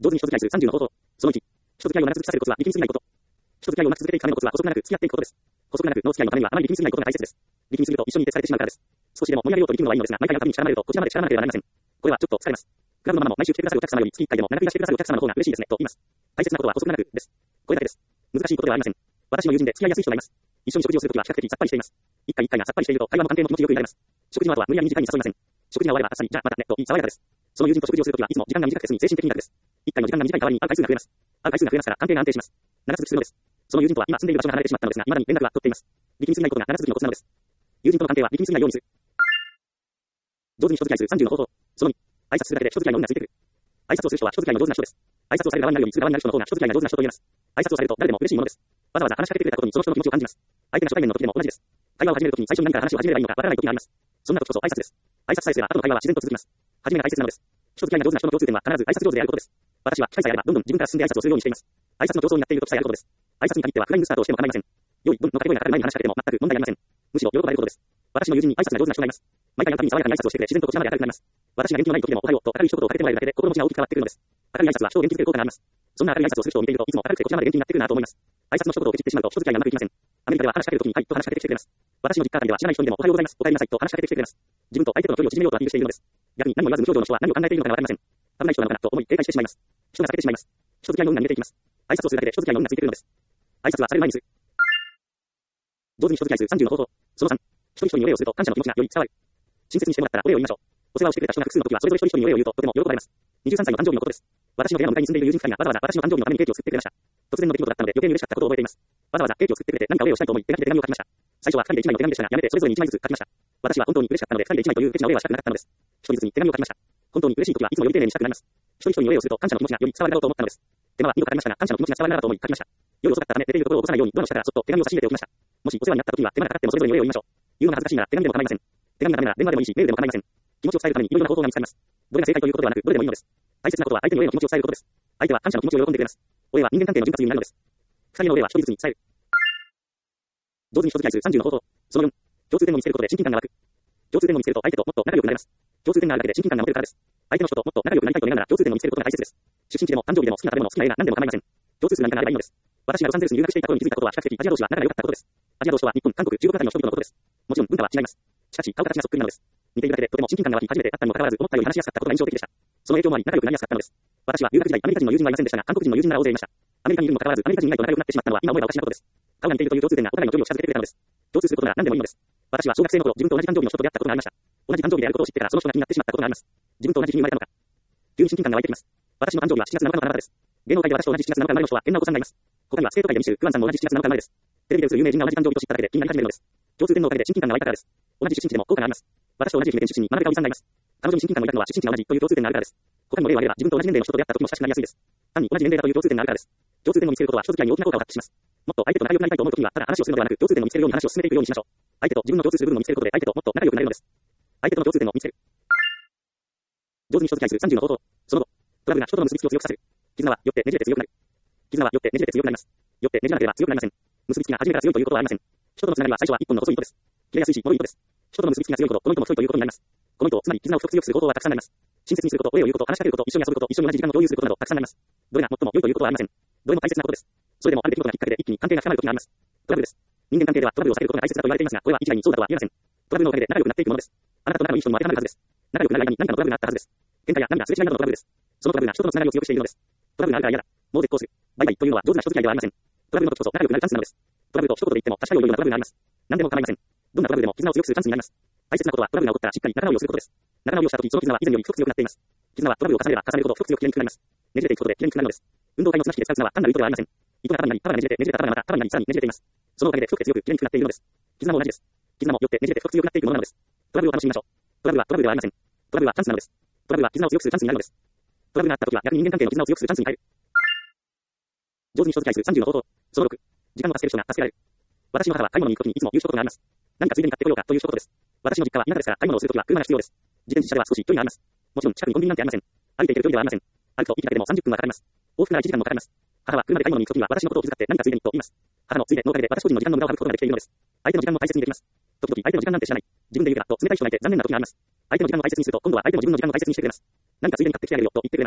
上手に人付き合いする30の方法。その1、人付き合いを長続きさせるコツは力みすぎないこと。人付き合いを長く続けていくためのコツは補足がなく付き合っていくことです。補足がなくの付き合いのためにはあまり力みすぎないことが大切です。力みすぎると一緒にいて疲れてしまうからです。少しでも盛り上げようと力むのはいいのですが、毎回のたびに力まれるとこちらまで力まなければなりません。これはちょっと疲れます。クラブのママも毎週来てくださるお客様より月1回でも長くいらしてくださるお客様の方が嬉しいですねと言います。大切なことは補足がなくです。これだけです。難しいことではありません。私の友人で付き合いやすい人がいます。一緒に食事をするときは比較的さっぱりしています。一回一回がさっぱりしていると会話も関係も気持ちよくなります。食事の後は無理やり短いに誘いません。食事が終わればあっさりじゃあまたねと言い爽やかです。その友人と食事をするときはいつも時間が短くて済み精神的に楽です。一回の時間が短い代わりに会う回数が増えます。会う回数が増えますから関係が安定します。長続きするのです。その友人とは今住んでいる場所が離れてしまったのですが、未だに連絡は取っています。力みすぎないことが長続きのコツなのです。友人との関係は力みすぎないようにする。上手に人付き合いする30の方法。その2、挨拶するだけで人付き合いの運がついてくる。挨拶をする人は人付き合いの上手な人です。挨拶をされる側になるようにする側になる人の方が人付き合いが上手な人と言えます。挨拶をされると誰でも嬉しいものです。わざわざ話しかけてくれたことにその人の気持ちを感じます。相手が初対面の時でも同じです。会話を始めるときに最初に何から話を始めればいいのかわからない時があります。そんな時こそ挨拶です。挨拶さえすれば後の会話は自然と続きます。初めが大切なのです。人付き合いが上手な人の共通点は必ず挨拶上手であることです。私は機会さえあればどんどん自分から進んで挨拶をするようにしています。挨拶の競争になっているときさえあることです。挨拶に限ってはフライングスタートをしても構いません。良い文の掛け声がかかる前に話しかけても全く問題ありません。むしろ喜ばれることです。私の友人に挨拶が上手な人がいます。毎回のたびに爽やかに挨拶をしてくれ自然とこちらまで明るくなります。私が元気のない時でもおはようと明るい一言をかけてもらえるだけで心持ちが大きく変わってくるのです。明るい挨拶は人を元気づける効果があります。そんな明るい挨拶をする人を見ているといつも明るくてこちらまで元気になってくるなと思います。挨拶の一言をケチってしまうと人付き合いがうまくいきません。アメリカでは話しかけるときにはいと話しかけてきてくれます。私の実家あたりでは知らない人にでもおはようございます、お帰りなさいと話しかけてきてくれます。自分と相手との距離を縮めようとアピールしているのです。逆に何も言わず無表情の人は何を考えているのかわかりません。危ない人なのかなと思い警戒してしまいます。人が避けてしまいます。人付き合いの運が逃げていきます。挨拶をするだけで人付き合いの運がついてくるのです。挨拶はされる前にする。上手に人付き合いする30の方法。その3、一人一人にお礼をすると感謝の気持ちがより伝わる。親切にしてもらったらお礼を言いましょう。お世話をしてくれた人が複数の時はそれぞれ一人一人にお礼を言うととても喜ばれます。23歳の誕生日のことです。私の部屋の向かいに住んでいる友人2人がわざわざ私の誕生日のためにケーキを作ってくれました。突然の出来事だったので余計に嬉しかったことを覚えています。わざわざケーキを作ってくれて何かお礼をしたいと思い手書きで手紙を書きました。最初は2人で1枚の手紙でしたがやめてそれぞれに1枚ずつ書きました。私は本当に嬉しかったので2人で1枚というケチなお礼はしたくなかったのです。1人ずつに手紙を書きました。本当に嬉しい時はいつもより丁寧にしたくなります。一人一人にお礼をすると感謝の気持ちがより伝わるだろうと思ったのです。手間は2度かかりましたが感謝の気持ちが伝わるなと思い書きました。夜遅かったため出ているところを起こさないようにドアの下からそっと手紙を差し入れておきました。もしお世話になった時は手間がかかってもそれぞれにお礼を言いましょう。言うのが恥ずかしいなら手紙でも構いません。手紙がダメなら電話でもいいしメールでも構いません。気持ちを伝えるためにいろいろな方法が見つかります。どれが正解ということではなくどれでもいいのです。大切なことは相手にお礼の気持ちを伝えることです。相手は感謝の気持ちを喜んでくれます。お礼は人間関係の潤滑油になるのです。二人のお礼は一人ずつに伝える。上手に人付き合いする30の方法。その4、共通点を見つけることで親近感が湧く。共通点を見つけると相手ともっと仲良くなれます。共通点があるだけで親近感が持てるからです。相手の人ともっと仲良くなりたいと願うなら共通点を見つけることが大切です。出身地でも誕生日でも好きな食べ物好きな映画何でも構いません。共通数何かがあればいいのです。私がロサンゼルスに留学していた頃に気づいたことは比較的アジア同士は仲が良かったことです。アジア同士とは日本、韓国、中国あたりの人々のことです。もちろん文化は違います。しかし顔形がそっくりなのです。似ているだけでとても親近感が湧き初めて会ったにもかかわらず思ったより話しやすかったことが印象的でした。その影響もあり仲良くなりやすかったのです。私は留学時代アメリカ人の友人はいませんでしたが韓国人の友人なら大勢いました。アメリカにいるにもかかわらずアメリカ人以外と仲良くなってしまったのは今思えばおかしなことです。顔が似ているという共通点がお互いの距離を近づけてくれたのです。共通することなら何でもいいのです。私は小学生の頃自分と同じ誕生日の人と出会ったことがありました。同じ誕生日であることを知ってからその人が気になってしまったことがあります。自分と同じ日に生まれたのか。急に親近感が湧いてきます。私の誕生日は7月7日の七夕です。芸能界で私と同じ7月7日生まれの人は変なお子さんがいます。他にはスケート界でミシュー、クワンさんも同じ7月7日生まれです。テレビで映る有名人が同じ誕生日と知っただけで気になり始めるのです。共通点のおかげで親近感が湧いたからです。同じ出身地でも効果があります。私と同じ愛媛県出身に真鍋かおりさんがいます。彼女に親近感を抱いたのは出身地が同じという共通点があるからです。他にも例を挙げれば自分と同じ年齢の人と出会った時も親しくなりやすいです。単に同じ年齢だという共通点があるからです。共通点を見つけることは人付き合いに大きな効果を発揮します。もっと相手と仲良くなりたいと思う時にはただ話をするのではなく共通点を見つけるように話を進めていくようにしましょう。相手と自分の共通する部分を見つけることで相手ともっと仲良くなれるのです。相手との共通点を見つける。上手に人付き合いする30の方法。その後、トラブルが人との結びつきを強くさせる。絆はよってねじれて強くなる。絆はよってねじれて強くなります。よってねじらなければ強くなりません。結びつきが初めから強いということはありません。人とのつながりは最初は一本の細い糸です。切れやすいし、脆い糸です。人との結びつきが強いほどこの糸も太いということになります。この糸、つまり絆を太く強くする方法はたくさんあります。親切にすること、お礼を言うこと、話しかけること、一緒に遊ぶこと、一緒に同じ時間を共有することなどたくさんあります。どれが最も良いということはありません。どれも大切なことです。それでもある出来事がきっかけで一気に関係が深まる時があります。トラブルです。人間関係ではトラブルを避けることが大切だと言われていますが、これは一概にそうだとは言えません。トラブルのおかげで仲良くなっていくものです。あなたと仲のいい人にも当てはまるはずです。仲良くなる間に何かのトラブルがあったはずです。喧嘩や涙、すれ違いなどのトラブルです。そのトラブルが人とのつながりを強くしているのです。トラブルがあるから嫌だ。もう絶交する。バイバイというのは上手な人付き合いではありません。トラブルの時こそ仲良くなるチャンスなのです。トラブルと一言で言っても確かに良いようなトラブルがあります。何でも構いません。どんなトラブルでも絆を強くするチャンスになります。大切なことはトラブルが起こったらしっかり仲直りをすることです。仲直りをした時その絆は以前より太く強くなっています。絆はトラブルを重ねれば重ねるほど太く強く綺麗にくなります。ねじれていくことで綺麗にくなるのです。運動会の綱引きで使う綱は単なる糸ではありません。糸が束になり、束がねじれて、ねじれた束がまた束になり、さらにねじれています。そのおかげで太くて強く綺麗にくなっているのです。絆も同じです。絆もよってねじれて太く強くなっていくものなのです。トラブルを楽しみましょう。トラブルはトラブルではありません。トラブルはチャンスなのです。トラブルは絆を強くするチャンスになるのです。トラブルがあった時は逆に人間関係の絆を強くするチャンスに変える。上手に人付き合いする30の方法。その6、時間を助ける人が助けられる。私の母は買い物に行く時にいつも言う一言があります。何かついでに買ってこようかという一言です。私の実家は田舎ですから買い物をするときは車が必要です。自転車では少し距離があります。もちろん近くにコンビニなんてありません。歩いて行ける距離ではありません。歩くと行きだけでも30分はかかります。往復なら1時間もかかります。母は車で買い物に行くときは私のことを気遣って何かついでにと言います。母のついでのおかげで私個人の時間の無駄を省くことができているのです。相手の時間も大切にできます。時々相手の時間なんて知らない。自分で言うからと冷たい人がいて残念な時があります。相手の時間を大切にすると今度は相手も自分の時間を大切にしてくれます。何かついでに買ってきてあげるよと言ってくれます。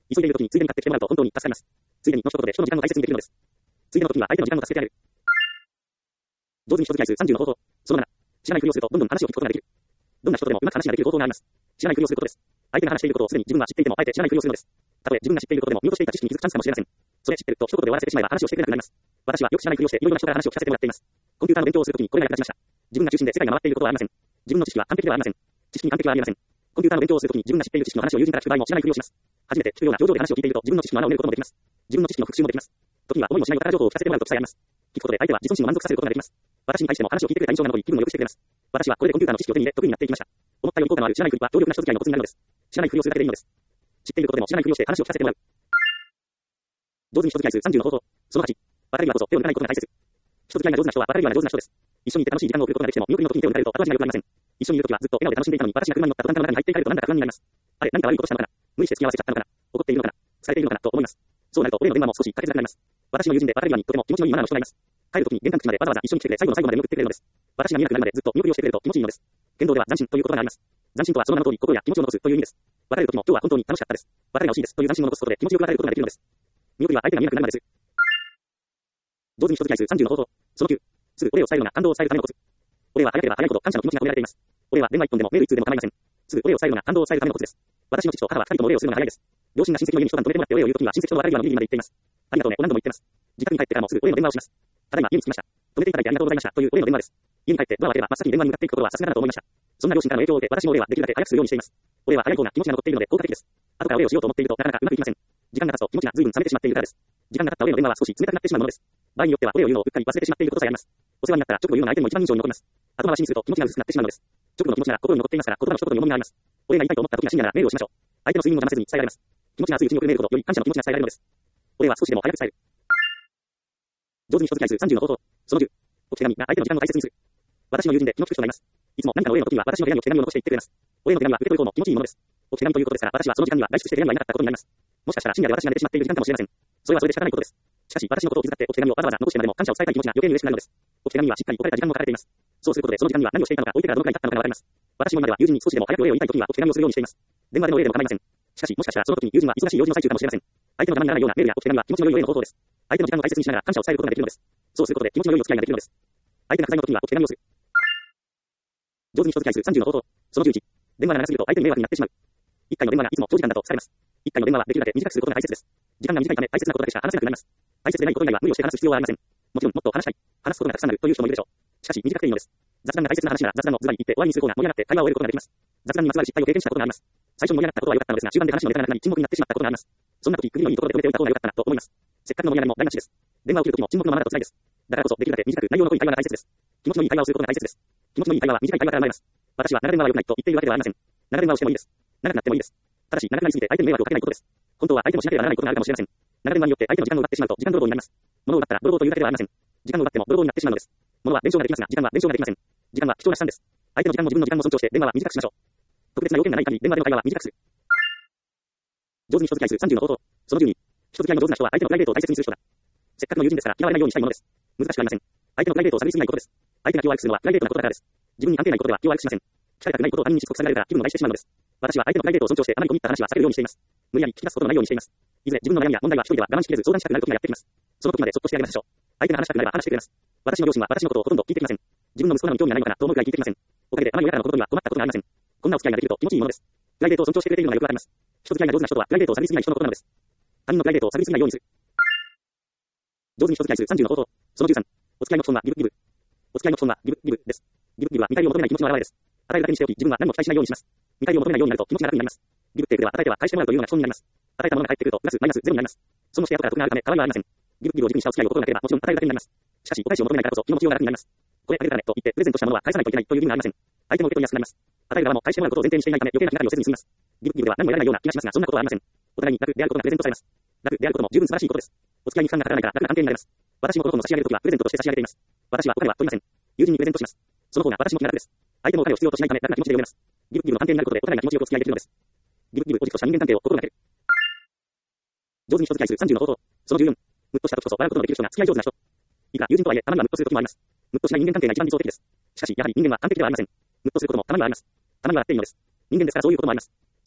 急いでいる時についでに買ってきてもらうと本当に助かります。ついでにの一言で人の時間を大切にできるのです。ついでの時には相手の時間を助けてあげる。上手に人付き合いする30の方法。その7。知らないふりをするとどんどん話を聞くことができる。どんな人とでもうまく話ができる方法があります。知らないふりをすることです。相手が話していることをすでに自分は知っていてもあえて知らないふりをするのです。たとえ自分が知っていることでも見落としていた知識に気づくチャンスかもしれません。それ知ってると一言で終わらせてしまえば話をしてくれなくなります。私はよく知らないふりをしていろいろな人から話を聞かせてもらっています。コンピューターの勉強をするときにこれが役立ちました。自分が中心で世界が回っていることはありません。自分の知識は完璧ではありません。知識に完璧はありません。コンピューターの勉強をするときに自分が知っている知識の話を友人から聞く場合も知らないふりをします。初めて聞くような表情で話を聞いていると自分の知識の穴を埋めることもできます。自分の知識の復習もできます。時には思いもしないお宝情報を聞かせてもらうと伝えます。聞くことで相手は自尊心を満足させることができます。私に対しても話を聞いてくれた印象が残り気分を良くしてくれます。私はこれでコンピューターの知識を手に入れ得意になっていきました。思ったより効果のある知らないふりは強力な人付き合いのコツになるのです。知らないふりをするだけでいいのです。知っていることでも知らないふりをして話を聞かせてもらう。上手に人付き合いする30の方法。その8。別れ際こそ手を抜かないことが大切。人付き合いが上手な人は別れ際が上手な人です。一緒にいて楽しい時間を送ることができても、見送りの時に手を抜かれると後味が良くなりません。一緒にいる時はずっと笑顔で楽しんでいたのに、私が車に乗った途端車の中に入っていかれるとなんだか不安になります。あれ、何か悪いことしたのかな。無理して付き合わせちゃったのかな。怒っているのかな。疲れているのかなと思います。そうなると俺の電話も少しかけづらくなります。私の友人で別れ際にとても気持ちのいいマナーの人がいます。帰る時に玄関口までわざわざ一緒に来てくれ、最後の最後まで見送ってくれるのです。私が見なくなるまでずっと見送りをしてくれると気持ちいいのです。剣道では斬新という言葉があります。斬新とはその名の通り心や気持ちを残すという意味です。別れる時も今日は本当に楽しかったです。別れが欲しいですという斬新を残すことで気持ちよく別れることができるのです。見送りは相手が見なくなるまでです。上手に人付き合いする30の方法。その9。すぐ俺を伝えるような感動を伝えるためのコツ。俺は早ければ早いほど感謝の気持ちが込められています。俺は電話一本でもメール一通でも構いません。すぐ俺を伝えるような感動を伝えるためのコツです。私の父と母は二人とも俺をするのが早いです。両親が親戚の家に一晩泊めてもらって俺を言うときには親戚との別れ際のビリビリまで言っています。ありがとうねと何度も言ってます。自宅に帰ってからもすぐ俺の電話をします。ただいま家に着きました。止めていただいてありがとうございましたという俺の電話です。家に帰ってドアを開ければ真っ先に電話に向かっていくことはさすがだなと思いました。そんな両親からの影響を受け私も俺はできるだけ早くするようにしています。俺は早い方が気持ちが残っているので効果的です。後から俺をしようと思っているとなかなかうまくいきません。時間が経つと気持ちが随分冷めてしまっているからです。時間が経った俺の電話は少し冷たくなってしまうものです。場合によっては俺を言うのをうっかり忘れてしまっていることさえあります。お世話になったら直後言うの相手にも一番印象に残ります。後回しにすると気持ちが薄くなってしまうのです。直後の気持ちが心に残っていますから言葉の一言に重みがあります。俺が言いたいと思った時は深夜ならメールをしましょう。相手の睡眠を邪魔せずに伝えられます。気持ちが熱いうちに送るメールほどより感謝の気持ちが伝えられるのです。俺は少しでも早く伝える。上手に人付き合いする30の方法。その10。お手紙が相手の時間を大切にする。私の友人で気の利く人がいます。いつも何かの俺の時には私の部屋にお手紙を残していってくれます。俺の手紙は受け取る方も気持ちいいものです。お手紙ということですから私はその時間には外出して部屋にはいなかったことになります。もしかしたら深夜で私が寝てしまっている時間かもしれません。それはそれで仕方ないことです。しかし私のことを気遣ってお手紙をわざわざ残してまでも感謝を伝えたい気持ちが余計に嬉しくなるのです。お手紙にはしっかり置かれた時間も書かれています。そうすることでその時間には何をしていたのか置いてからどのくらい経ったのかがわかります。私も今では友人に少しでも早くお礼を言いたい時にはお手紙をするようにしています。電話でのお礼でも構いません。しかしもしかしたらその時に友人は忙しい用事の最中かもしれません。相手の邪魔にならないようなメールやお手紙は気持ちの良いお礼の方法です。相手の時間を大切にしながら感謝を伝えることができるのです。そうすることで気持ちの良いお付き合いができるのです。相手が不在の時にはお手紙をする。上手に人付き合いする30の方法。その11。電話が長すぎると相手に迷惑になってしまう。1回の電話がいつも長時間だと疲れます。1回の電話はできるだけ短くすることが大切です。時間が短いため大切なことだけしか話せなくなります。大切でないこと以外は無理をして話す必要はありません。もちろんもっと話したい。話すことがたくさんあるという人もいるでしょう。しかし短くていいのです。雑談が大切な話なら雑談をズバリ言って終わりにする方が盛り上がって会話を終えることができます。雑談にまつわる失敗を経験したことがあります。最初に盛り上がったことは良かったのですが中盤で話のネタがなくなり沈黙になってしまったことがあります。そんな時区切りのいいところで止めておいた方が良かったなと思います。せっかくの盛り上がりも台無しです。電話を切る時も沈黙のままだと辛いです。だからこそできるだけ短く内容の濃い会話が大切です。気持ちのいい会話をすることが大切です。気持ちのいい会話は短い会話から生まれます。私は長電話は良くないと言っているわけではありません。長電話をしてもいいです。長くなってもいいです。ただし長くなりすぎて相手に迷惑をかけないことです。本当は相手もしなければならないことがあるかもしれません。長電話によって相手の時間を奪ってしまうと時間泥棒になります。物を奪ったら泥棒というだけではありません。時間を奪っても泥棒になってしまうのです。物は弁償ができますが時間は弁償ができません。時間は貴重な資産です。相手の時間も自分の時間も尊重して電話は短くしましょう。特別な要件がない限り電話での会話は短くする。上手に人付き合いする30の方法。その12。人付き合いの上手な人は相手のプライベートを大切にする人だ。せっかくの友人ですから嫌われないようにしたいものです。難しくありません。相手のプライベートを探りすぎないことです。相手が気を悪くするのはプライベートなことだからです。自分に関係ないことでは気を悪くしません。聞かれたくないことを他人にしつこくされるから気分を害してしまうのです。私は相手のプライベートを尊重してあまり込み入った話は避けるようにしています。無理やり聞き出すことのないようにしています。いずれ自分の悩みや問題は一人では我慢しきれず相談したくなる時がやってきます。その時までそっとしてあげましょう。相手が話したくなれば話してくれます。私の両親は私のことをほとんど聞いてきません。自分の息子なのに興味がないのかなと思うくらい聞いてきません。おかげであまり親からのことには困ったことがありません。こんなお付き合いができると気持ちいいものです。プライベートを尊重してくれているのがよくわかります。人付き合いが上手な人とはプライベートを探りすぎない人のことなのです。他人のプライベートを探りすぎないようにする。上手に人付き合いする30の方法。その13。お付き合いの基本はギブギブ。お付き合いの基本はギブギブです。ギブギブは見返りを求めない気持ちの表れです。与えるだけにしておき自分は何も期待しないようにします。見返りを求めないようになると気持ちが楽になります。ギブっていうでは与えては返してもらうというような基本になります。与えたものが返ってくるとプラスマイナスゼロになります。そのして後から得があるため変わりはありません。ギブギブを軸にしたお付き合いを心がければもちろん与えるだけになります。しかしお返しを求めないからこそ気持ちが楽になります。これあげるからねと言ってプレゼントしたものは返さないといけないという意味がありません。相手も受け取りやすくなります。与える側も返してもらうことを前提にしていないため余計な気がかりをせずに済みます。ギブギブでは何もやらないような気がしますがそんなことはありません。お互いに楽であることがプレゼントされます。楽であることも十分素晴らしいことです。お付き合いに負担がかからないから楽な関係になります。私もこのことの差し上げるときはプレゼントとして差し上げています。私はお金は取りません。友人にプレゼントします。その方が私も気が楽です。相手もお金を必要としないため楽な気持ちで読めます。ギブギブの関係になることでお互いが気持ちよくお付き合いできるのです。ギブギブを軸とした人間関係を心がける。上手に人付き合いする30の方法。その14。ムッとした時こそ笑うことのできる人が付き合い上手な人。いくら友人とはいえたまにはムッとする時もあります。ムッとしない人間関係が一番理想的です。しかしやはり人間は完璧ではありません。ムッとすることもたまにはあります。たまにはあっていいのです。人間ですからそういうこともあります。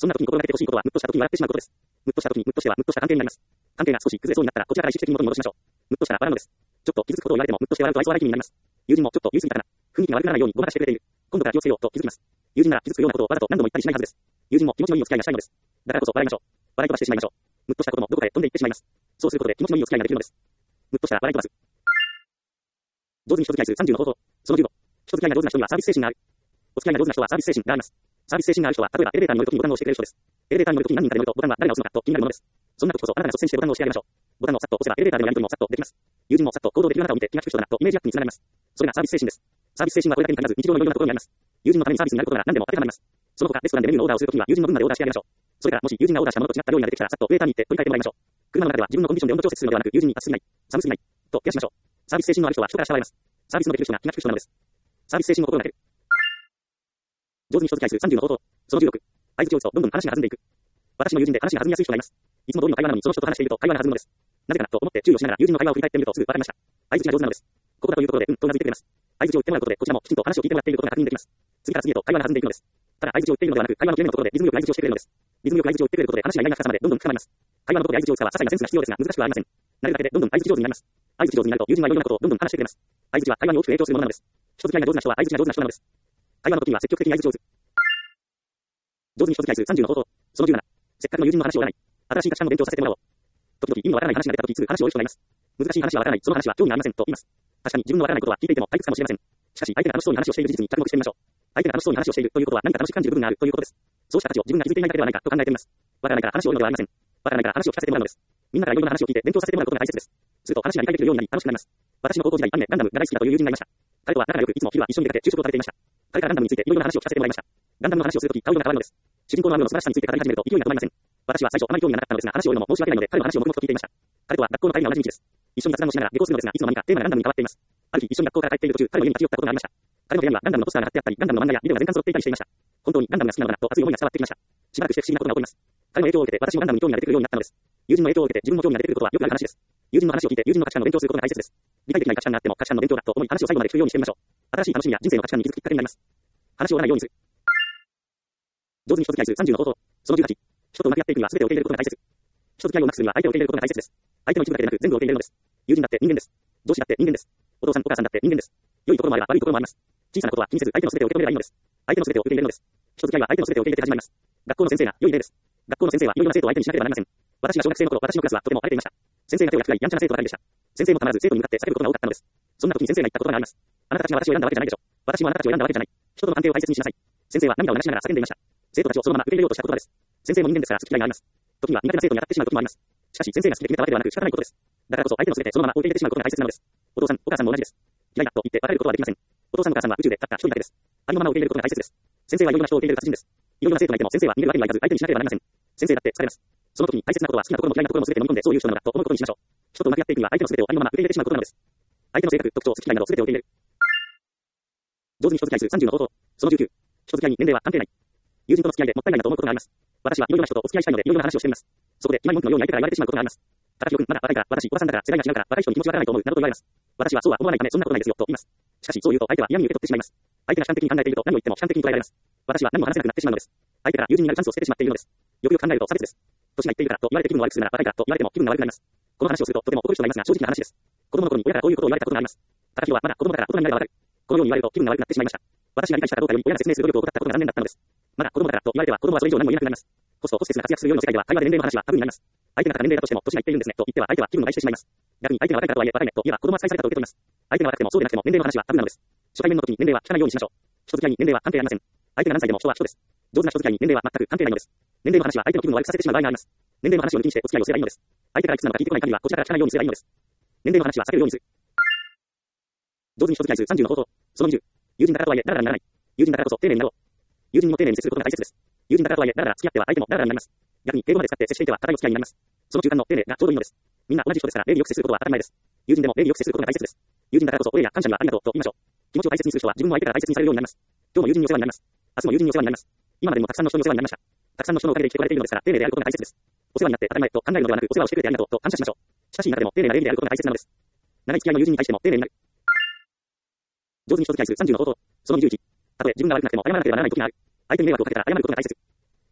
そんな時に心がけてほしいことは、ムッとした時に笑ってしまうことです。ムッとした時にムッとしてはムッとした関係になります。関係が少し崩れそうになったら、こちらから意識的に元に戻しましょう。ムッとしたら笑うのです。ちょっと傷つくことを言われても、ムッとして笑うと愛想笑い気味になります。友人もちょっと言い過ぎたかな。雰囲気が悪くならないようにごまかしてくれている。今度から気をつけようと気づきます。友人なら傷つくようなことをわざと何度も言ったりしないはずです。友人も気持ちのいいお付き合いがしたいのです。だからこそ笑いましょう。笑い飛ばしてしまいましょう。ムッとしたこともどこかへ飛んでいってしまいます。そうすることで気持ちのいいお付き合いができるのです。ムッとしたら笑い飛ばす。上手に人付き合いする30の方法。その15。人付き合いが上手な人にはサービス精神がある。お付き合いが上手な人はサービス精神があります。サービス精神がある人は、例えばエレベーターに乗るときにボタンを押してくれる人です。エレベーターに乗るときに何人かで乗るとボタンは誰が押すのかと気になるものです。そんな時こそあなたが率先してボタンを押してあげましょう。ボタンをさっと押せばエレベーターでのやり取りもさっとできます。友人もさっと行動できるあなたを見て気が利く人だなとイメージアップにつながります。それがサービス精神です。サービス精神はこれだけに限らず日常のいろんなところにあります。友人のためにサービスになることなら何でも当てはまります。その他レストランでメニューのオーダーをするときには友人の分までオーダーしてあげましょう。それからもし友人がオーダーしたものと違った料理が出てきたらさっとウェイターに行って取り替えてもらいましょう。車の中では自分のコンディションで温度調節するのではなく友人に暑すぎない、寒すぎないと気がしましょう。サービス精神のある人は人から慕われます。サービスのできる人が気が利く人なのです。サービス精神の心がける。上手に人付き合いする30の方法。その16。相槌を打つとどんどん話が弾んでいく。私の友人で話が弾みやすい人がいます。いつも通りの会話なのにその人と話していると会話が弾むのです。なぜかなと思って注意をしながら友人の会話を振り返ってみるとすぐ分かりました。相槌が上手なのです。ここだというところでとうなずいてくれます。相槌を打ってもらうことでこちらもきちんと話を聞いてもらっていることが確認できます。次から次へと会話が弾んでいくのです。ただ相槌を打っているのではなく会話の切れ目のところでリズムよく相槌をしてくれるのです。リズムよく相槌を打ってくれることで話が意外な深さまでどんどん深まります。会話のところで相槌を打つかは些細なセンスが必要ですが難しくはありません。慣れるだけでどんどん相槌上手になります。相槌上手になると友人はいろんなことをどんどん話してくれます。相槌は会話に大きく影響するものなのです。人付き合いが上手な人は相槌が上手な人なのです。会話の時には積極的に相槌を打つ。上手に人付き合いする30の方法。その17。せっかくの友人の話を折らない。新しい価値観の勉強をさせてもらおう。時々意味のわからない話が出た時すぐ話を折る人がいます。難しい話はわからない。その話は興味がありませんと言います。確かに自分のわからないことは聞いていても退屈かもしれません。しかし相手が楽しそうに話をしている事実に着目してみましょう。相手が楽しそうに話をしているということは何か楽しく感じる部分があるということです。そうした価値を自分が気づいていないだけではないかと考えてみます。わからないから話を折るのではありません。わからないから話を聞かせてもらうのです。みんなからいろんな話を聞いて勉強させてもらうことが大切です。すると話が理解できるようになり楽しくなります。私の高校時代アニメガンダムが大好きだという友人がいました。彼とは仲が良くいつも昼は一緒に出かけ昼食を食べていました。彼からガンダムについていろいろな話を聞かせてもらいました。ガンダムの話をするとき顔色が変わるのです。主人公のアムロの素晴らしさについて語り始めると勢いが止まりません。私は最初あまり興味がなかったのですが話を折るのも申し訳ないので彼の話を黙々と聞いていました。彼とは学校の帰りが同じ道です。一緒に雑談をしながら下校するのですがいつの間にかテーマがガンダムに変わっています。ある日一緒に学校から帰っている途中彼の家に立ち寄ったことがありました。彼の部屋にはガンダムのポスターが貼ってあったりガンダムの漫画やビデオが全巻揃っていたりしていました。本当にガンダムが好きなのかなと熱い思いが伝わってきました。しばらくして不思議なことが起こります。彼の影響を受けて私もガンダムに興味が出てくるようになったのです。友人の影響を受けて自分も興味が出てくることはよくある話です。友人の話を聞いて友人の価値観の勉強をすることが大切です。理解できない価値観があっても価値観の勉強だと思い話を最後まで聞くようにしてみましょう。新しい楽しみや人生の価値観に気づくきっかけになります。話を折らないようにする。上手に人付き合いする30の方法。その18。人とうまくやっていくには全てを受け入れることが大切。人付き合いをうまくするには相手を受け入れることが大切です。相手の一部だけでなく全部を受け入れるのです。友人だって人間です。上司だって人間です。お父さんお母さんだって人間です。良いところもあれば悪いところもあります。小さなことは気にせず相手の全てを受け止めればいいのです。相手の全てを受け入れるのです。人付き合いは相手の全てを受け入れて始まります。学校の先生が良い例です。学校の先生はいろいろな生徒を相手にしなければなりません。私が小学生の頃、私のクラスはとても荒れていました。先生が手を焼きやんちゃな生徒ばかりでした。先生もたまらず生徒に向かって叫ぶことが多かったのです。そんな時に先生が言ったことがあります。あなたたちが私を選んだわけじゃないでしょ。私もあなたたちを選んだわけじゃない。人との関係を大切にしなさい。先生は涙を流しながら叫んでいました。生徒たちをそのまま受け入れようとした言葉です。先生も人間ですから好き嫌いがあります。時には苦手な生徒に当たってしまう時もあります。しかし先生が好きで決めたわけではなく仕方ないことです。だからこそ相手の全てそのまま受け入れてしまうことが大切なのです。お父さん、お母さんも同じです。嫌いだと言って別れることはできません。お父さんお母さんは宇宙でたった一人だけです。ありのまま受け入れることが大切です。先生はいろんな人を受け入れる達人です。いろんな生徒がいても先生は逃げるわけにはいかず相手にしなければなりません。先生だって疲れます。その時に大切なことは好きなところも嫌いなところも全て飲み込んでそういう人なのだと思うことにしましょう。人とうまくやっていくには相手の全てをありのまま受け入れてしまうことなのです。相手の性格、特徴、好き嫌いなど全てを受け入れる。上手に人付き合いする30の方法。その19。人付き合いに年齢は関係ない。友人との付き合いでもったいないなと思うことがあります。私はいろいろな人とお付き合いしたいのでいろいろな話をしてみます。そこで決まり文句のように相手から言われてしまうことがあります。高木君、まだ若いから、私、おばさんだから世代が違うから、若い人に気持ちわからないと思うなどと言われます。私はそうは思わないためそんなことないですよと言います。しかしそう言うと相手は嫌に受け取ってしまいます。相手が主観的に考えていると何を言っても主観的に捉えられます。私は何も話せなくなってしまうのです。相手から友人になるチャンスを捨ててしまっているのです。よくよく考えると差別です。年がいっているからと言われて気分が悪くするなら若いからと言われても気分が悪くなります。この話をするととても怒る人がいますが正直な話です。子供の頃に親からこういうことを言われたことがあります。高木はまだ子供だから大人になればわかる。このように言われると気分が悪くなってしまいました。私が理解したかどうかより親が説明する努力を怠ったことが残念だったのです。まだ子供だからと言われては子供はそれ以上何も言えなくなります。コストコステスが活躍する世の世界では会話で年齢の話はタブーになります。相手がただ年齢だとしても年がいっているんですねと言っては相手は気分を害してしまいます。逆に相手が若いからとはいえ若いねと言えば子供は使いされたと受け取ります。相手が若くてもそうでなくても年齢の話はタブーなのです。初対面の時に年齢は聞かないようにしましょう。人付き合いに年齢は関係ありません。相手が何歳でも人は人です。上手な人付き合いに年齢は全く関係ないのです。年齢の話は相手の気分を悪くさせてしまう場合があります。年齢の話を抜きにしてお付き合いをすればいいのです。相手からいくつなのか聞いてこない限りはこちらから聞かないようにすればいいのです。年齢の話は避けるようにする。上手に人付き合いする30の方法。その20。友人だからとはいえダラダラにならない。友人だからこそ丁寧になろう。友人にも丁寧に接することが大切です。友人だからとはいえダラダラ付き合っては相手もダラダラになります。逆に敬語まで使って接していては高いお付き合いになります。その中間の丁寧がちょうどいいのです。みんな同じ人ですから礼儀よく接することは当たり前です。友人でも礼儀よく接することが大切です。友人だからこそお礼や感謝にはありがとうと言いましょう。気持ちを大切にする人は自分も相手から大切にされるようになります。今日も友人にお世話になります。明日も友人にお世話になります。今までもたくさんの人にお世話になりました。たくさんの人のおかげで生きてこられているのですから丁寧であることが大切です。お世話になって当たり前と考えるのではなくお世話をしてくれてありがとうと感謝しましょう。親しい中でも丁寧な礼儀であることが大切なのです。長い付き合いの友人に対しても丁寧になる。上手に人付き合いする30の方法。その21。たとえ自分が悪くなくても謝らなければならない時がある。相手に迷惑をかけたら謝ることが大切。人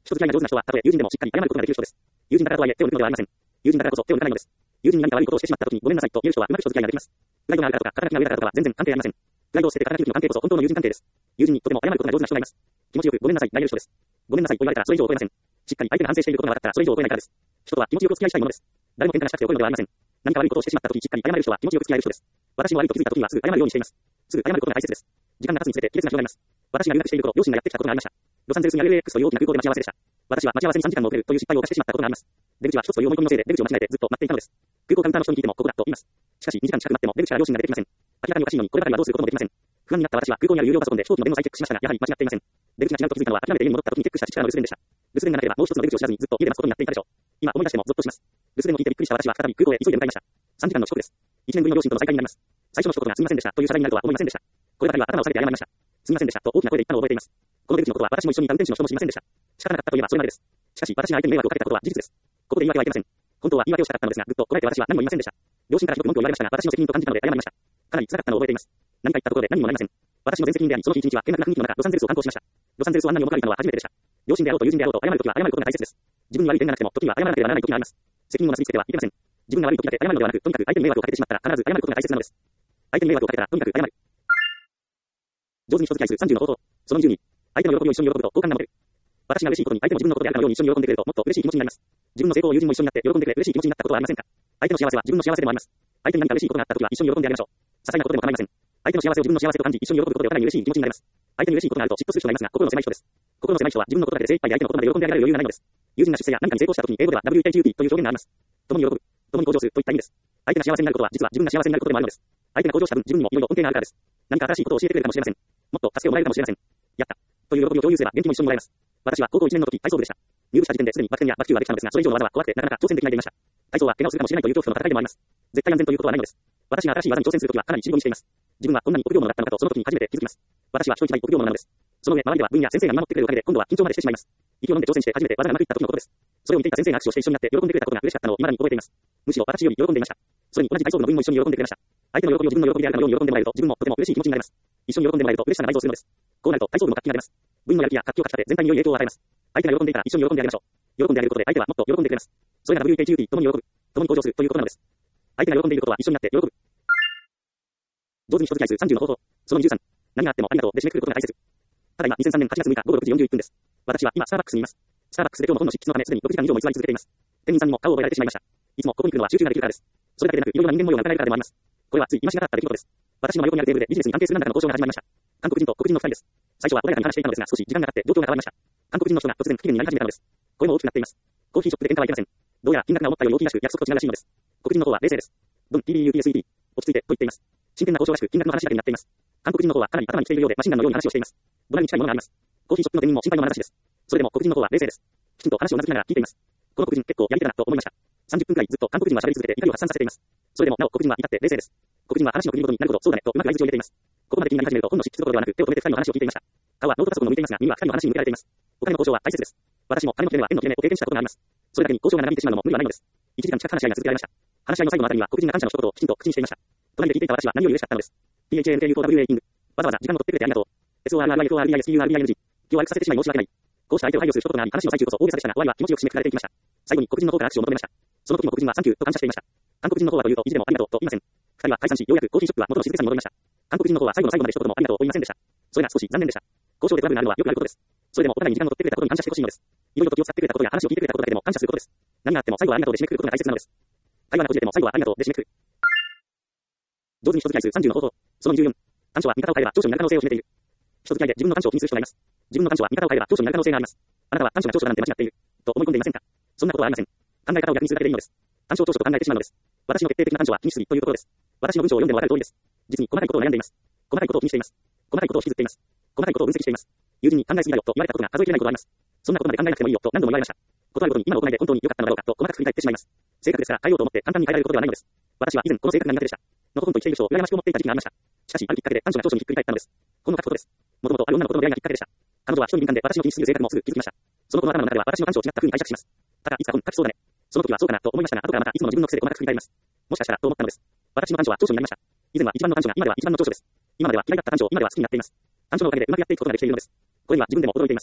人付き合いが上手な人は、たとえ友人でもしっかり謝ることができる人です。友人だからとはいえ手を抜くのではありません。友人だからこそ手を抜かないのです。友人に何か悪いことをしてしまったときにごめんなさいと言う人はうまく人付き合いができます。プライドがあるからとか、肩書きが上だからとかは全然関係ありません。プライドを捨てて肩書きの関係こそ本当の友人関係です。友人にとても謝ることが上手な人がいます。気持ちよくごめんなさいが言える人です。ごめんなさいと言われたらそれ以上怒れません。しっかり相手が反省していることが分かったらそれ以上怒れないからです。人とは気持ちよくお付き合いしたいものです。誰も喧嘩がしたくて怒るのではありません。何か悪いことをしてしまったときしっかり謝れる人は気持ちよく付き合える人です。私も悪いと気づいたときにはすぐ謝るようにしています。すぐ謝ることが大切です。時間が経つにつれて卑劣な人がいます。私が留学している頃、両親がやってきたことがありました。ロサンゼルスにある LAX という大きな空港で待ち合わせでした。私は待ち合わせに3時間も遅れるという失敗を犯してしまったことがあります。出口は一つという思い込みのせいで出口を間違えてずっと待っていたのです。空港カウンターの人に聞いてもここだと言います。しかし2時間近く待っても出口から両親が出てきません。明らかにおかしいのにこればかりはどうすることもできません。不安になった私は空港にある有料パソコンで飛行機の電話を再チェックしましたが、やはり間違っていません。出口が違うと気づいたのは諦めて家に戻った時にチェックした父からの留守電でした。留守電がなければもう一つの出口を知らずにずっと家で待つことになっていたでしょう。今思い出してもゾッとします。留守電を聞いてびっくりした私は再び空港へ急いで向かいました。3時間の遅刻です。1年ぶりの両親との再会になります。最初の一言がすみませんでしたという謝罪になるとは思いませんでした。こればかりは頭を下げて謝りました。すみませんでしたと大きな声で言ったのを覚えています。この出口のことは私も一緒にいた運転手の人も知りませんでした。仕方なかったといえばそれまでです。しかし私が相手に迷惑をかけたことは事実です。ここで言い訳はいけません。本当は言い訳をしたかったのですが、ぐっとこらえて私は何も言いませんでした。両親からひどく文句を言われましたが、私の責任と感じたので謝りました。かなり辛かったのを覚えています。何か言ったところで何もなりません。私の全責任であり、その日一日は険悪な雰囲気の中、ロサンゼルスを観光しました。ロサンゼルスをあんなに面白いのは初めてでした。両親であろうと友人であろうと謝るときは謝ることが大切です。自分に悪い点がなくても、時には謝らなければならない時があります。責任をなすりつけてはいけません。自分が悪い時だけ謝るのではなく、とにかく相手に迷惑をかけてしまったら必ず謝ることが大切なのです。相手に迷惑をかけたらとにかく謝る。上手に人付き合いする30の方法。その20に、相手の喜びを一緒に喜ぶと好感が持てる。私が嬉しいことに相手も自分のことであるかのように一緒に喜んでくれるともっと嬉しい気持ちになります。自分の成功を友人も一緒になって喜んでくれ嬉しい気持ちになったことはありませんか？相手の幸せは自分の幸せでもあります。相手に何か嬉しいことがあったときは一緒に喜んであげましょう。些細なことでも構いません。相手の幸せを自分の幸せと感じ一緒に喜ぶことでお互いに嬉しい気持ちになります。相手に嬉しいことがあると嫉妬する人がいますが、心の狭い人です。心の狭い人は自分のことだけで精一杯で相手のことまで喜んであげられる余裕がないのです。友人が出世や何かに成功したときに英語では WHUP という表現があります。共に喜ぶ、共に向上するといった意味です。相手が幸せになることは実は自分が幸せになることでもあるのです。相手が向上した分自分にもいろいろ恩恵があるからです。何か新しいことを教えてくれるかもしれません。もっと助けをもらえるかもしれません。やったという喜びを共有すれば元気も一緒にもらえます。私は高校1年の時体操部でした。入部した時点ですでにバク転やバク宙はできたのですが、それ以上の技は怖くてなかなか挑戦できないでいました。体操は怪我をするかもしれないという恐怖との戦いでもあります。絶対安全ということはないのです。私が新しい技に挑戦するときはかなり尻込みしています。自分はこんなに臆病者だったのかとその時に初めて気づきます。私は人一倍臆病者なのです。その上、周りでは部員や先生が見守ってくれるおかげで今度は緊張までしてしまいます。息を飲んで挑戦して初めて技がうまくいった時のことです。それを見ていた先生が握手をして一緒になって喜んでくれたことが嬉しかったのを未だに覚えています。むしろ私より喜んでいました。それに同じ体操部の部員も一緒に喜んでくれました。相手の喜びを自分の喜びであるかのように喜んでもらえると自分もとても嬉しい気持ちになります。一緒に喜んでもらえると嬉しさが倍増するのです。こうなると体操部の活気が出ます。部員のやる気や活気をかき立て全体に良い影響を与えます。相手が喜んでいたら一緒に喜んであげましょう。喜んであげることで相手はもっと喜んでくれます。それが WHUP 共に喜ぶ、共に向上するということなのです。相手が喜んでいることは一緒になって喜ぶ。上手に人付き合いする30の方法。その23。何があってもありがとうで締めくくることが大切。ただいま2003年8月6日午後6時41分です。私は今スターバックスにいます。スターバックスで今日も本の執筆のためすでに6時間以上も居座り続けています。店員さんにも顔を覚えられてしまいました。いつもここに来るのは集中ができるからです。それだけでなくいろいろな人間模様が伺えるからでもあります。これはつい今しがかった出来事です。私の真横にあるテーブルでビジネスに関係する何らかの交渉が始まりました。韓国人と黒人の2人です。最初は穏やかに話していたのですが少し時間が経って状況が変わりました。韓国人の人が突然不機嫌になり始めたのです。声も大きくなっています。コーヒーショップで喧嘩はいけません。どうやら金額が思ったより大きいらしく約束と違うらしいのです。黒人の方は冷静です。ドン TBUPSET 落ち着いてと言っています。真剣な交渉らしく金額の話だけになっています。韓国人の方はかなり頭に来ているようでマシンガンのように話をしています。ドラに近いものがあります。コーヒーショップの店員も心配の眼差しです。それでも黒人の方は冷静です。きちんと話をうなずきながら聞いています。この黒人結構やり手だなと思いました。30分くらいずっと韓国人は喋り続けて怒りを発散させています。それでもなお黒人は至って冷静です。黒人は話の振りごとになるほどそうだねとうまく相槌を入れています。ここまで気になり始めると本の執筆どころではなく手を止めて二人の話を聞いていました。顔はノートパソコンを向いていますが耳は二人の話に向けられています。お金の交渉は大切です。私も金の切れは円の切れ目を経験したことがあります。それだけに交渉が長引いてしまうのも無理はないのです。1時間近く話し合いが続けられました。話し合いの最後のあたりには黒人が感謝の一言をきちんと口にしていました。隣で聞いていた私は何より嬉しかったのです。THANKU4WA キング。わざわざ時間を取ってくれてありがとう。SORRIFORISURING。気を悪くさせてしまい申し訳ない。こうした相手を配慮する一言があり話の最中こそ大げさでしたが終わりは気持ちよく締めくくられていきました。最後に黒人の方から握手を求めました。その時も黒人はサンキューと感謝していました。韓国人の方はというと意地でもありがとうと言いません。二人は解散しようやくコーヒーショップは元の静けさに戻りました。韓国人の方は最後の最後まで一言もありがとうと言いませんでした。それが少し残念でした。交渉でトラブルがあるのはよくあることです。それでもお互いに時間を取ってくれたことに感謝してほしいのです。いろいろと気を使ってくれたことや話を聞いてくれたことだけでも感謝することです。何があっても最後はありがとうで締めくくることが大切なのです。会話が閉じても最後はありがとうで締めくくる。上手に人付き合いする30の方法。その24。短所は味方を変えれば長所になる可能性を秘めている。人付き合いで自分の短所を気にする人がいます。自分の短所は味方を変えれば長所になる可能性があります。あなたは短所が長所だなんて間違っていると思い込んでいませんか？そんなことはありません。考え方を逆にするだけでいいのです。短所を長所と考えてしまうのです。私の決定的な短所は気にしすぎというところです。私の文章を読んでもわかる通りです。実に細かいことを悩んでいます。細かいことを気にしています。細かいことを引きずっています。細かいことを分析しています。友人に考えすぎだよと言われたことが数えきれないことがあります。そんなことまで考えなくてもいいよと何度も言われました。ことあるごとに今の行いで本当に良かったのだろうかと細かく振り返ってしまいます。性格ですから変えようと思って簡単に変えられることではないのです。私は以前この性格が苦手でした。のほほんと生きている人を羨ましく思っていた時期がありました。しかしあるきっかけで短所が長所にひっくり返ったのです。この書くことです。もともとある女の子との出会いがきっかけでした。彼女は人に敏感で私の気にしすぎる性格もすぐ気づきました。その子の頭の中では私の短所を違った風に解釈します。ただいつか本書きそうだね。その時はそうかなと思いましたが後からまたいつもの自分の癖で細かく振り返ります。もしかしたらと思ったのです。私の短所は長所になりました。以前は一番の短所が今では一番の長所です。今までは嫌いだった短所を今では好きになっています。短所のおかげでうまくやっていくことができているのです。これには自分でも驚いています。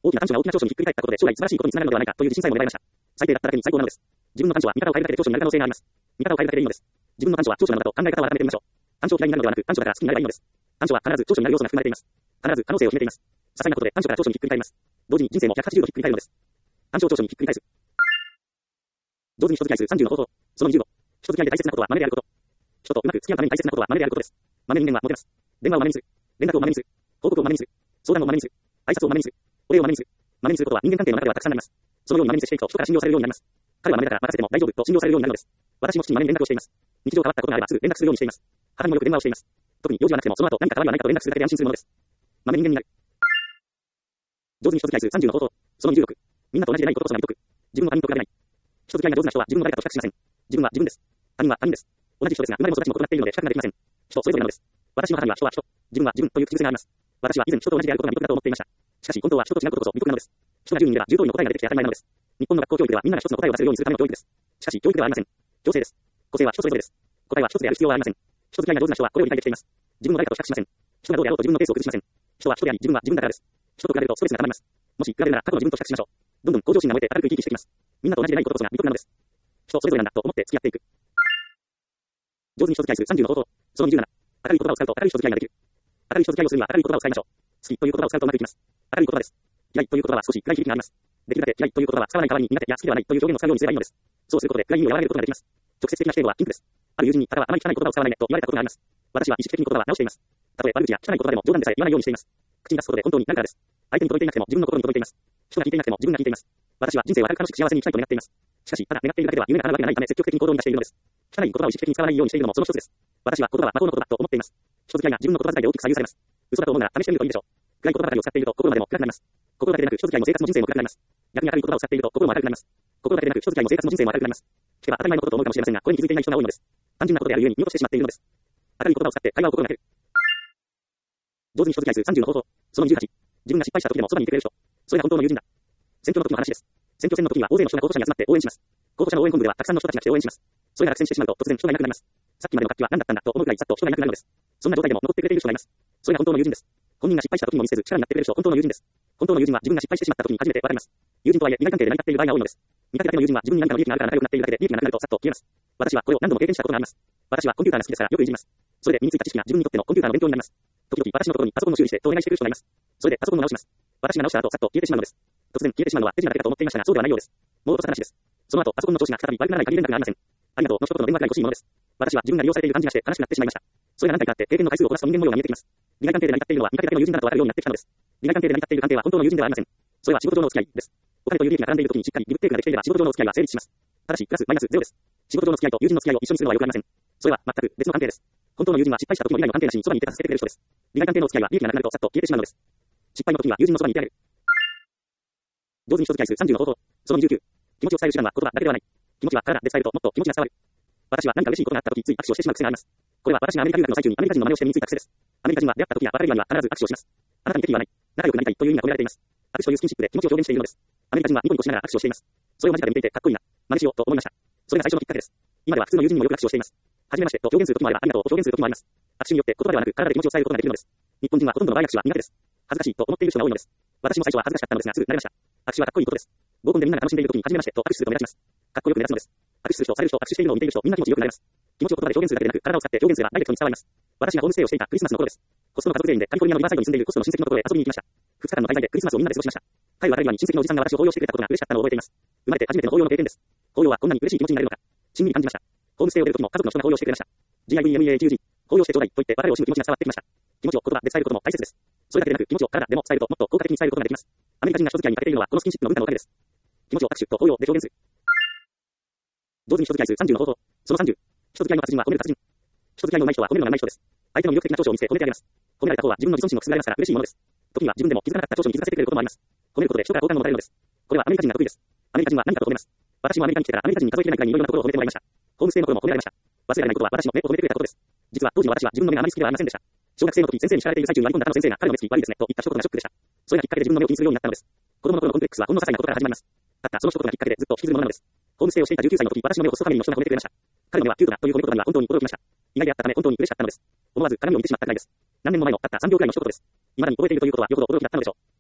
大きな短所が大きな長所にひっくり返ったことで将来素晴らしいことにつながるのではないかという自信さえも芽生えました。最低だっただけに最高なのです。自分の短所は見方を変えるだけで長所になる可能性があります。見方を変えるだけでいいのです。自分の短所は長所なのだと考え方を改めてみましょう。短所を嫌いになるのではなく、短所だから好きになればいいのです。短所は必ず長所になる要素が含まれています。必ず可能性を秘めています。些細なことで短所から長所にひっくり返ります。同時に人生も180度ひっくり返るのです。短所を長所にひっくり返す。上手に人付き合いする30の方法。その25。人付き合いで大切なことは真似であること。人とうまく付き合うために大切なことは真似であることです。真似人間はモテます。電話を真似にする。連絡を真似にする。報告を真似にする。相談を真似にする。挨拶を真似にする。お礼を真似にする。真似にすることは人間関係の中ではたくさんあります。そのように真似に接していくと人から信用されるようになります。彼は真似だから任せても大丈夫と信用されるようになるのです。私も父に真似に連絡をしています。日常変わったことがあればすぐ連絡するようにしています。母にもよく電話をしています。特に用事はなくてもその後何か変わりはないかと連絡するだけで安心するものです。真似人間になる。上手に人付き合いする30の方法。その26。みんなと同じでないことこそが美徳。自分の他人と比べない。人付き合いが上手な人は自分の誰かと比較しません。自分は自分です。他人は他人です。同じ人ですが、生まれも育ちも異なっているので比較ができません。人それぞれなのです。私の母には人は人、自分は自分という口癖があります。私は以前人と同じであることが美徳だと思っていました。しかし本当は人と違うことこそ美徳なのです。人が10人いれば10通りの答えが出てきて当たり前なのです。日本の学校教育ではみんなが一つの答えを出せるようにするための教育です。しかし教育ではありません。情勢です。個性は人それぞれです。答えは一つである必要はありません。人付き合いが上手な人はこれを理解できています。自分の誰かと比較しません。人がどうであろうと自分のペースを崩しません。人は人であり自分は自分だからです。人と比べるとストレスが溜まります。もし比べるなら過去の自分と比較しましょう。どんどん向上心が燃えて明るく生き生きしてきます。みんなと同じでないことこそが美徳なのです。人それぞれなんだと思って付き合っていく。上手に人付き合いする30の方法。その27。明るい言葉を使うと明るい人付き合いができる。明るい人付き合いをするには明るい言葉を使いましょう。好きという言葉を使うとうまくいきます。明るい言葉です。嫌いという言葉は少し暗い響きがあります。できるだけ嫌いという言葉は使わない代わりに苦手や好きではないという表現を使うようにすればいいのです。そうすることで暗い意味を和らげることができます。直接的な否定語はピンクです。ある友人にあれはあまり汚い言葉を使わないねと言われたことがあります。私は意識的に言葉は直しています。たとえ悪口や汚い言葉でも冗談でさえ言わないようにしています。口に出すことで本当になるからです。相手に届いていなくても自分の心に届いています。人が聞いていなくても自分が聞いています。私は人生を明るく楽しく幸せに生きたいと願っています。しかし、ただ願っているだけでは夢が叶うわけがないため積極的に行動に出しているのです。汚い言葉を意識的に使わないようにしているのもその一つです。私は言葉は魔法の言葉と思っています。人付き合いが自分の言葉遣いで大きく左右されます。嘘だと思うなら試してみるといいでしょう。暗い言葉ばかりを使っていると心までも暗くなります。心だけでなく人付き合いも生活も人生も暗くなります。逆に明るい言葉を使っていると心も明るくなります。心だけでなく人付き合いも生活も人生も明るくなります。聞けば当たり前のことと思うかもしれませんが、これに気づいていない人が多いのです。単純なことであるゆえに見落としてしまっているのです。明るい言葉を使って会話を心がける。上手に人付き合いする30の方法。その28。自分が失敗した時でもそばにいてくれる人。それが本当の友人だ。選挙の時の話です。選挙戦の時には大勢の人が候補者に集まって応援します。候補者の応援本部ではたくさんの人たちが来て応援します。それが落選してしまうと突然人がいなくなります。さっきまでの活気は何だったんだと思うくらいざっと人がいなくなるのです。そんな状態でも残ってくれている人がいます。それが本当の友人です。本人が失敗した時にも見せず力になってくれる人、本当の友人です。本当の友人は自分が失敗してしまった時に初めてわかります。友人とはいえ利害関係で成り立っている場合が多いのです。見かけだけの友人は自分に何かの利益があるから仲良くなっているだけで利益がなくなるとさっと消えます。私はこれを何度も経験したことがあります。私はコンピューターが好きですからよくいじります。それで身についた知識が自分にとってのコンピューターの勉強になります。時々私のところにパソコンの修理してとお願いしてくる人がいます。それでパソコンを直します。私が直した後さっと消えてしまうのです。突然消えてしまうのは手品だけだと思っていましたがそうではないようです。もう落とす話です。その後パソコンの調子が再び悪くならない限り連絡がありません。ありがとうの一言の電話くらい欲しいものです。私は自分が利用されている感じがして悲しくなってしまいました。それが何回かあって経験の回数をこなすと人間模様が見えてきます。利害関係で成り立っているのは見かけだけの友人だとわかるようになってきたのです。利害関係で成り立っている関係は本当の友人ではありません。それは仕事上のお付き合いです。お金という利益が絡んでいる時にしっかりギブテイクができていれば仕事上のお付き合いは成立します。ただしプラスマイナスゼロです。仕事上の付き合いと友人の付き合いを一緒にするのはよくありません。それは全く別の関係です。本当の友人は失敗した時の利害の関係なしにそばにいて助けてくれる人です。利害関係のお付き合いは利益がなくなるとさっと消えてしまうのです。失敗の時には友人のそばにいてあげる。上手に人付き合いする30の方法。その29。気持ちを伝える手段は言葉だけではない。気持ちは体で伝えるともっと気持ちが伝わる。私は何か嬉しいことがあった時つい握手をしてしまう癖があります。これは私がアメリカ留学の最中にアメリカ人の真似をして身についた癖です。アメリカ人は出会った時や別れ際には必ず握手をします。あなたに敵意はない。仲良くなりたいという意味が込められています。握手というスキンシップで気持ちを表現しているのです。アメリカ人はニコニコしながら握手をしています。それを間近で見ていてかっこいいな。真似しようと思いました。それが最初のきっかけです。今では普通の友人にもよく握手をしています。はじめましてと表現する時もあればありがとうと表現する時もあります。握手によって言葉ではなく体で気持ちを伝えることができるのです。日本人はほとんどの場合握手は苦手です。恥ずかしいと思っている人が多いのです。私も最初は恥ずかしかったのですがすぐ慣れました。握手はかっこいいことです。合コンでみんなが楽しんでいる時にはじめましてと握手すると目立ちます。かっこよく目立つのです。握手する人、される人、握手しているのを見ている人、みんな気持ちよくなります。気持ちを言葉で表現するだけでなく、体を使って表現すればダイレクトに伝わります。私がホームステイをしていたクリスマスの頃です。ホストの家族全員でカリフォルニアのリバーサイドに住んでいるホストの親戚のところへ遊びに行きました。2日間の滞在でクリスマスをみんなで過ごしました。帰る別れ際に親戚のおじさんが私を抱擁してくれたことが嬉しかったのを覚えています。生まれて初めての抱擁の経験です。抱擁はこんなに嬉しい気持ちになれるのか。しんみり感じました。ホームステイを出る時も家族の人が抱擁してくれました。GIVEMEATUG、抱擁してちょうだいと言って別れを惜しむ気持ちが伝わってきました。気持ちを言葉で伝えることも大切です。それだけでなく気持ちを体でも伝えるともっと効果的に伝えることができます。アメリカ人が人付き合いに欠けているのはこのスキンシップの文化のおかげです。気持ちを握手と抱擁で表現する。上手に人付き合いする30の方法。その30。人付き合いの達人は褒める達人。人付き合いの上手い人は褒めるのが上手い人です。相手の魅力的な長所を見せ褒めてあげます。褒められた方は自分の自尊心のくすぐられますから嬉しいものです。時には自分でも気づかなかった長所に気づかせてくれることもあります。褒めることで人から好感が持たれるのです。これはアメリカ人が得意です。アメリカ人は何かと褒めます。私もアメリカに来てからアメリカ人に数えきれないくらいにいろんなところを褒めてもらいました。ホームステイの頃も褒められました。忘れられないことは私の目を褒めてくれたことです。実は当時の私は自分の目があまり好きではありませんでした。小学生の時先生に叱られている最中に割り込んだ他の先生が彼の目つき悪いですねと言った一言がショックでした。それがきっかけで自分の目を気にするようになったのです。子供の頃のコンプレックスはほんの些細なことから始まります。たったその一言がきっかけでずっと引きずるものなのです。ホームステイをしていた19歳の時、私の目をホストファミリーの人が褒めてくれました。彼の目はキュートなという褒め言葉には本当に驚きました。意外であったため本当に嬉しかったのです。思わず鏡を見てしまったくらいです。何年も前のたった3秒くらいの一言です。未だに覚えているということはよほど驚きだったのでしょう。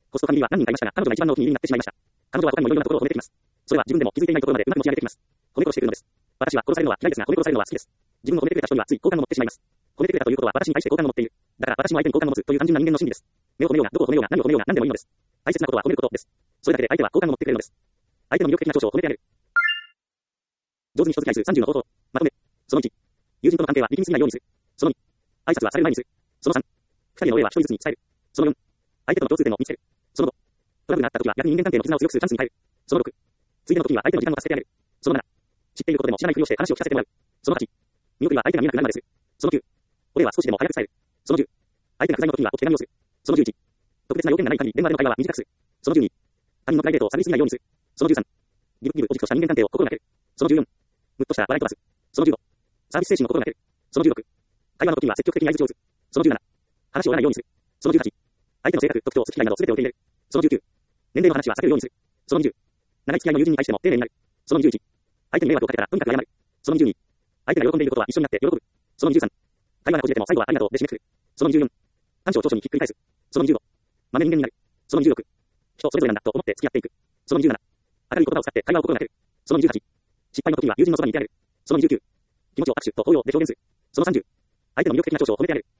ホストファミリーは何人かいましたが、彼女が一番のお気に入りになってしまいました。彼女は他にもいろいろなところを褒めてきます。それは自分でも気づいていないところまでうまく持ち上げてきます。褒め殺してくるのです。私は殺されるのは嫌いですが、褒め殺されるのは好きです。自分の褒めてくれた人にはつい好感を持ってしまいます。褒めてくれたということは私に対して好感を持っている。だから私も相手に好感を持つという単純な人間の心理です。目を褒めようが、どこを褒めようが、何を褒めようが、何でもいいのです。大切なことは褒めることです。それだけで相手は好感を持ってくれるのです。相手の魅力的な長所を褒めてあげる。上手に人付き合いする30の方法。まとめ。その1。友人との関係は力みすぎないようにする。その2。挨拶はされる前にする。その3。二人の上は一人ずつに伝える。その4。相手との共通点を見つける。その5。トラブルがあった時は逆に人間関係の絆を強くするチャンスに変える。その6。ついでの時には相手の時間を助けてあげる。その7。知っていることでも知らないふりをして話を聞かせてもらう。その8。見送りは相手が見えなくなるまでする。その9。お礼は少しでも早く伝える。その10。相手が不在の時にはお手紙をする。その11。特別な要件がない限り電話での会話は短くする。その12。他人のプライベートを探りすぎないようにする。その13。ギブギブおじとした人間関係を心がける。その14。むっとした笑い飛ばす。その15。サービス精神を心がける。その16。会話の時には積極的に相槌を打つ。その17。話を折らないようにする。その18。相手の性格、時と好き嫌いなど全てを受け入れる。その19。年齢の話は避けるようにする。その20。長い付き合いの友人に対しても丁寧になる。その21。相手に迷惑をかけたらとにかく謝る。その22。相手が喜んでいることは一緒になって喜ぶ。その23。会話がこじれても最後はありがとうで締めくくる。その24。短所を長所にひっくり返す。その25。豆人間になる。その26。人それぞれなんだと思って付き合っていく。その27。明るい言葉を使って会話を心がける。その28。失敗の時には友人のそばにいてあげる。その29。気持ちを握手と抱擁で表現する。その30。相手の魅力的な長所を褒めてあげる。